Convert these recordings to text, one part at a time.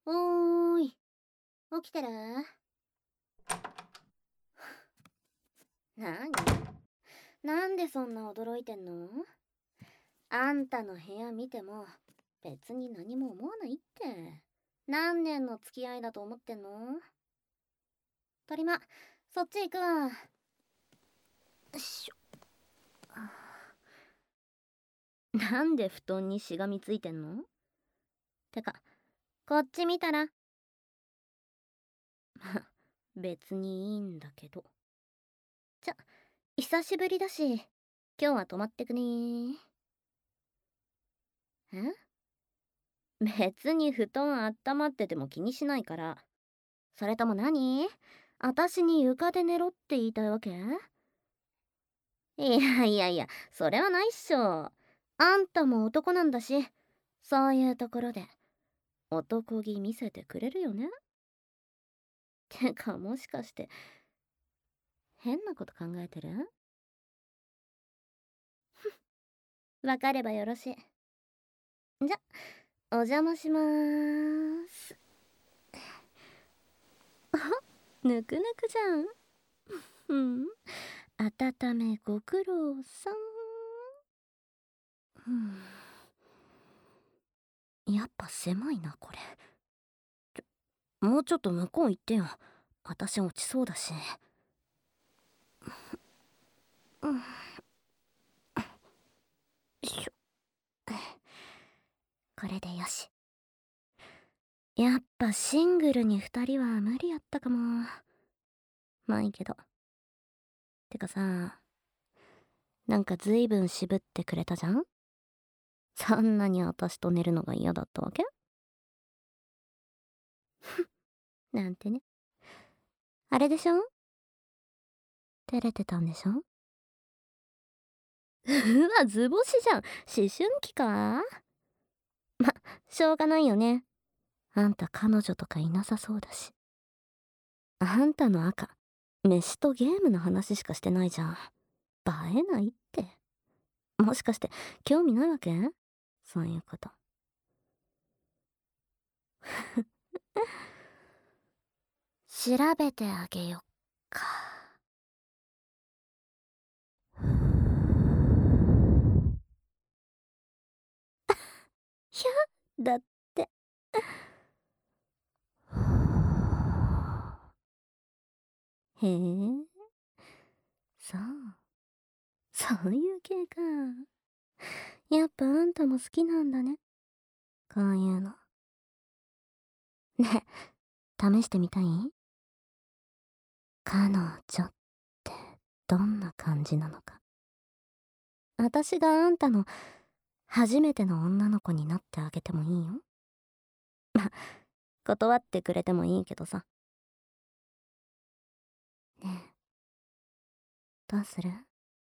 おーい、起きてる？なに？なんでそんな驚いてんの？あんたの部屋見ても別に何も思わないって。何年の付き合いだと思ってんの？とりま、そっち行くわ。よいしょ。なんで布団にしがみついてんの？てか、こっち見たら。別にいいんだけど。久しぶりだし、今日は泊まってくね。別に布団あったまってても気にしないから。それとも何？私に床で寝ろって言いたいわけ？いや、それはないっしょ。あんたも男なんだし、そういうところで男気見せてくれるよね。てか、もしかして変なこと考えてる？わかればよろしい。じゃ、お邪魔しまーす。あ、ぬくぬくじゃん。うん。温めご苦労さん。やっぱ狭いな、これ。もうちょっと向こう行ってよ。私落ちそうだし。よいしょ。これでよし。やっぱシングルに2人は無理やったかも。まあいいけど。てかさ、なんかずいぶん渋ってくれたじゃん。そんなに私と寝るのが嫌だったわけ？なんてね。あれでしょ？照れてたんでしょ？うわ、図星じゃん。思春期か？ま、しょうがないよね。あんた彼女とかいなさそうだし。あんたの赤、飯とゲームの話しかしてないじゃん。映えないって。もしかして興味ないわけ？そういうこと。調べてあげよっか。ひゃだって。へえ、そう。そういう系か。やっぱあんたも好きなんだね。こういうの。ねえ、試してみたい？彼女ってどんな感じなのか。私があんたの初めての女の子になってあげてもいいよ。ま、断ってくれてもいいけどさ。ねえ、どうする？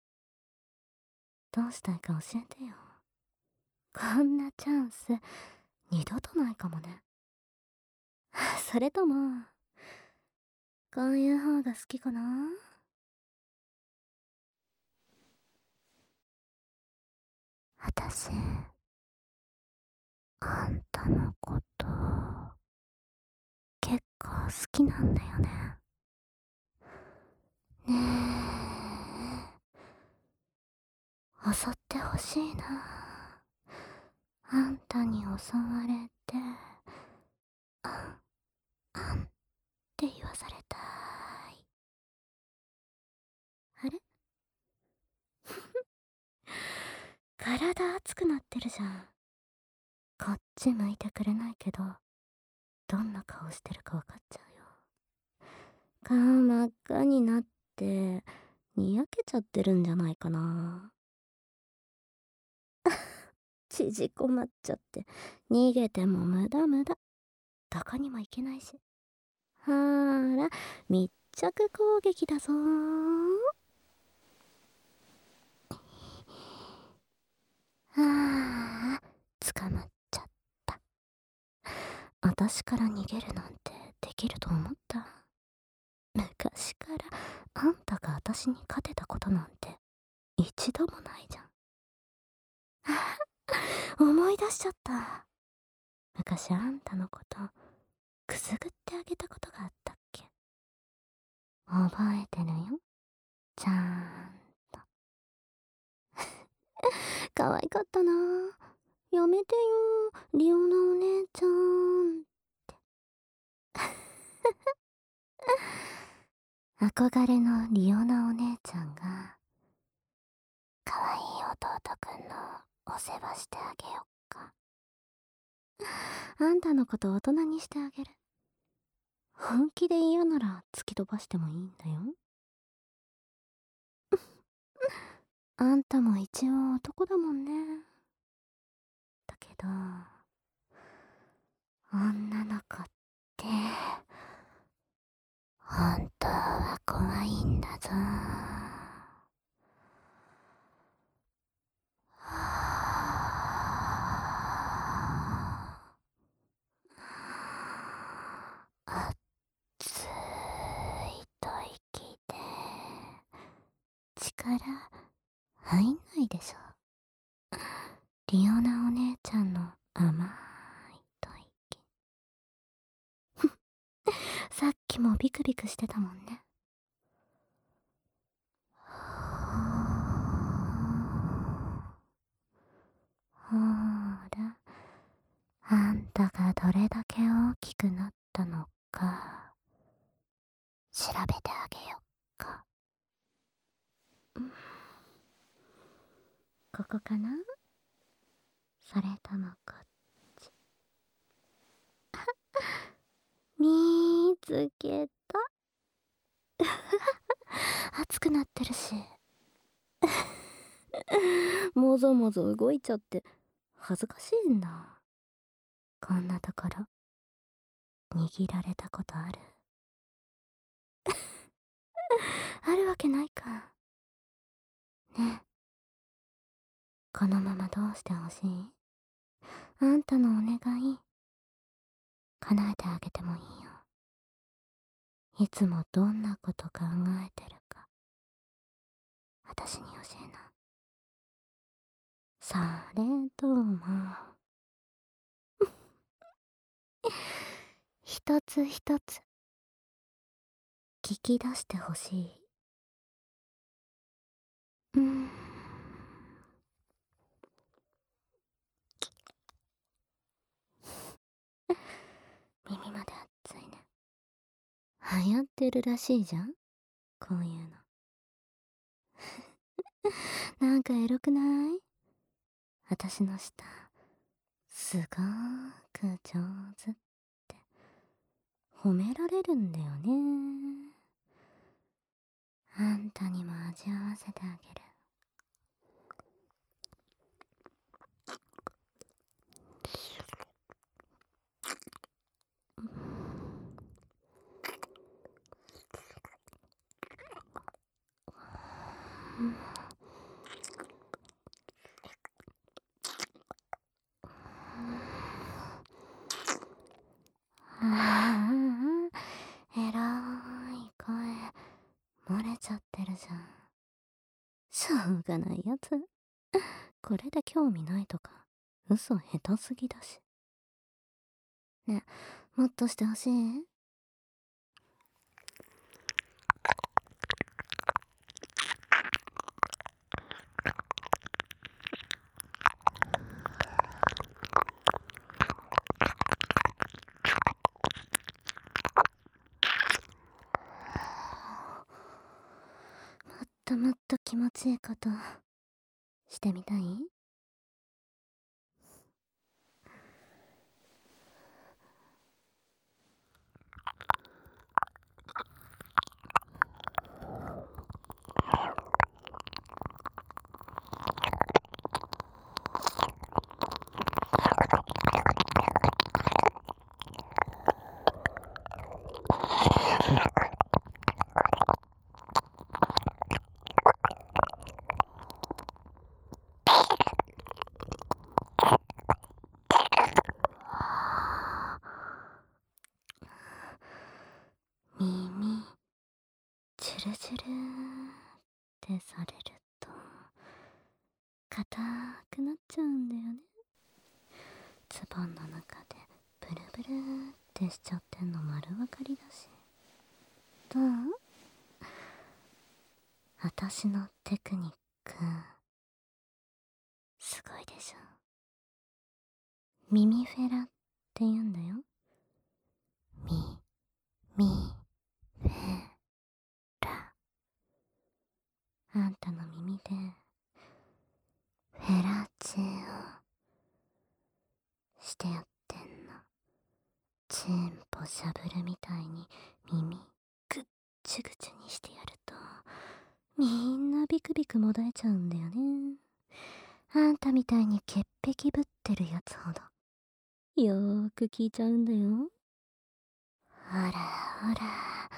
どうしたいか教えてよ。こんなチャンス二度とないかもね。それともこういう方が好きかな？私、あんたのこと結構好きなんだよね。ねえ、襲ってほしいな。あんたに襲われて、あん、あんって言わされたい。あれ？体熱くなってるじゃん。こっち向いてくれないけど、どんな顔してるか分かっちゃうよ。顔真っ赤になって、にやけちゃってるんじゃないかな。縮こまっちゃって、逃げても無駄無駄。どこにも行けないし。ほーら、密着攻撃だぞー。あー、捕まっちゃった。私から逃げるなんてできると思った？昔からあんたが私に勝てたことなんて一度もないじゃん。思い出しちゃった。昔あんたのことくすぐってあげたことがあったっけ。覚えてるよ、ちゃんと。可愛かったな。やめてよ、リオナお姉ちゃん。憧れのリオナお姉ちゃんが、可愛い弟くんのお世話してあげよっか。あんたのこと大人にしてあげる。本気で嫌なら突き飛ばしてもいいんだよ。あんたも一応男だもんね。だけど、女の子って、本当は怖いんだぞ。あっついと息で力入んないでしょ。リオナお姉ちゃんの甘い吐息。さっきもビクビクしてたもんね。ほーら、あんたがどれだけ大きくなったのか調べてあげよっか。ここかな、それともこっち。見つけた。熱くなってるし。もぞもぞ動いちゃって恥ずかしいんだ。こんなところ握られたことある？あるわけないか。ねえ、このままどうしてほしい？あんたのお願い叶えてあげてもいいよ。いつもどんなこと考えてるか私に教えな。それとも一つ一つ聞き出してほしい。耳まで熱いね。流行ってるらしいじゃん、こういうの。なんかエロくない？私の舌すごーく上手って褒められるんだよね。あんたにも味わわせてあげる。ああ、えらい声漏れちゃってるじゃん。しょうがないやつ。これで興味ないとか嘘下手すぎだし。ね、もっとしてほしい？もっと気持ちいいことしてみたい？ てしちゃってんの丸分かりだし。どう？私のテクニックすごいでしょ。耳フェラって言うんだよ。ミフェラ。あんたの耳でフェラチンをしてやってんの。チンポしゃぶるみたいに耳ぐっちゅぐちゅにしてやるとみんなビクビクもだえちゃうんだよね。あんたみたいに潔癖ぶってるやつほどよーく聞いちゃうんだよ。ほらほら。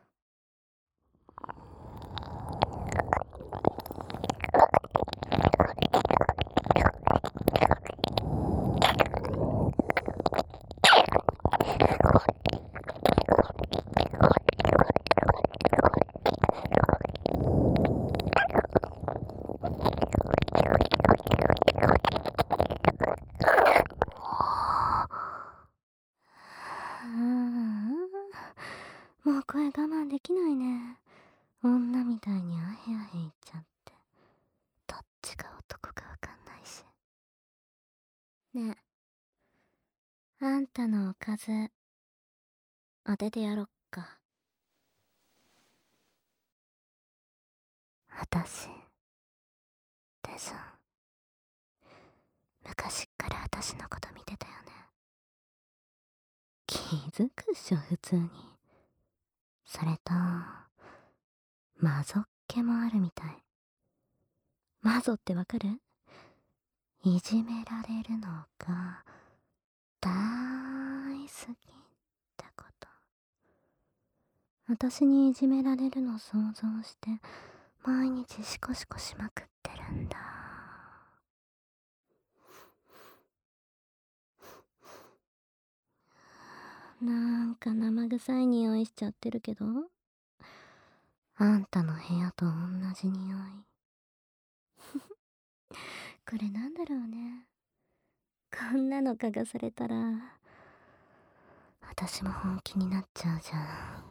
もう声我慢できないね。女みたいにアヘアヘ言っちゃって。どっちが男かわかんないし。ねえ、あんたのおかず、当ててやろっか。私、でしょ。昔っから私のこと見てたよね。気づくっしょ、普通に。それと、マゾっ気もあるみたい。マゾってわかる？いじめられるのが大好きってこと。私にいじめられるの想像して毎日シコシコしまくってるんだ。なんか生臭い匂いしちゃってるけど、あんたの部屋と同じ匂い。これなんだろうね。こんなの嗅がされたら私も本気になっちゃうじゃん。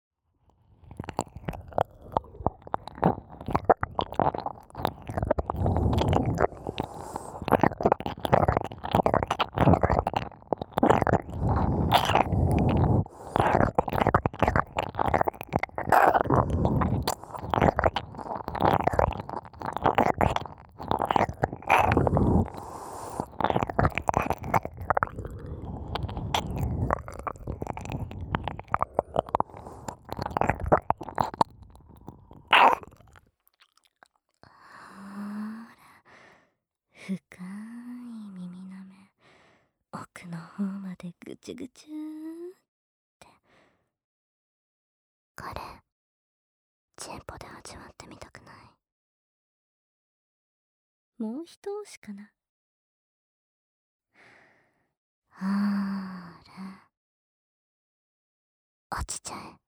深い耳なめ、奥の方までぐちゅぐちゅーって。これチンポで味わってみたくない？もう一押しかな。ほーら、落ちちゃえ。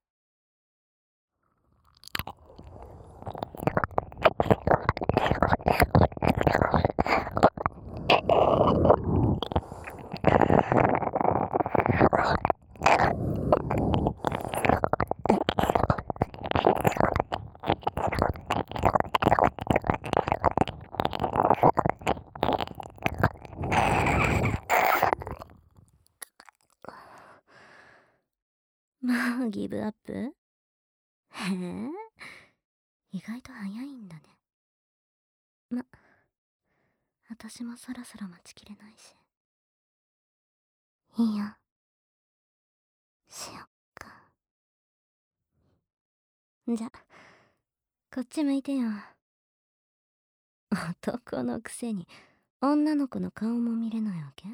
もうギブアップ？へえ、意外と早いんだね。私もそろそろ待ちきれないし。いいよ、しよっか。じゃ、こっち向いてよ。男のくせに女の子の顔も見れないわけ？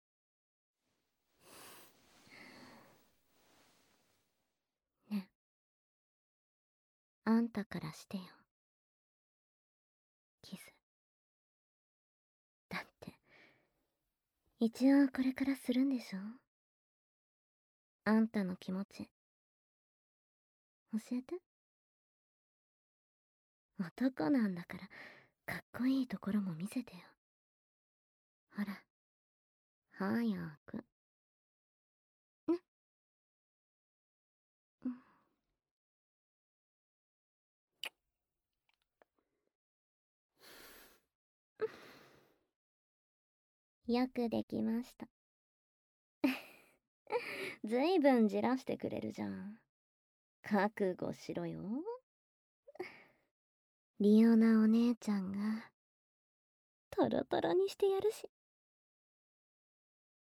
ね、あんたからしてよ、キス。だって一応これからするんでしょ？あんたの気持ち教えて。男なんだからかっこいいところも見せてよ。ほら、早く。ね。 よくできました。ずいぶんじらしてくれるじゃん。覚悟しろよ。リオナお姉ちゃんがトロトロにしてやるし。